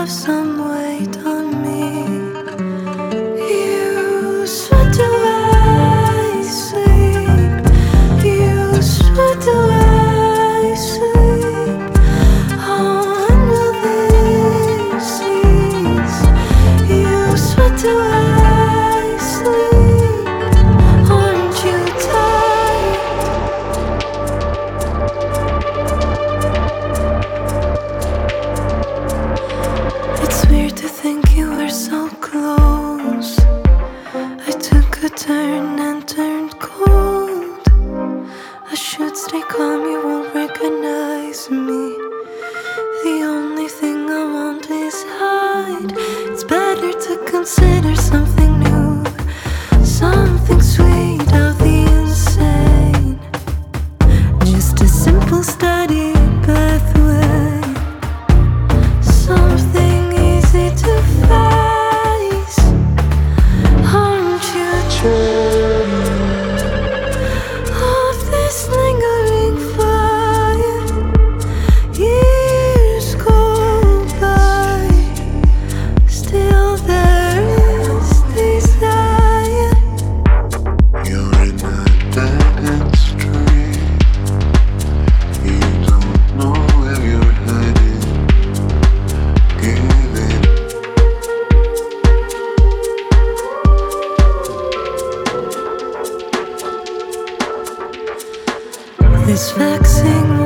have some weight on me. You sweat away sleep. You sweat away sleep. Oh, when will this cease? You sweat away sleep. Aren't you tired? It's weird to think you were so close. I took a turn and turned cold. I should stay calm, you won't recognize me. The only thing I want is hide. It's better to consider something new, something sweet of the insane. Just a simple steady pathway, something easy to face. Aren't you tired of this lingering fire? Years go by, still there is desire. You're in a dead-end street. You don't know where you're headed. Give it. This vexing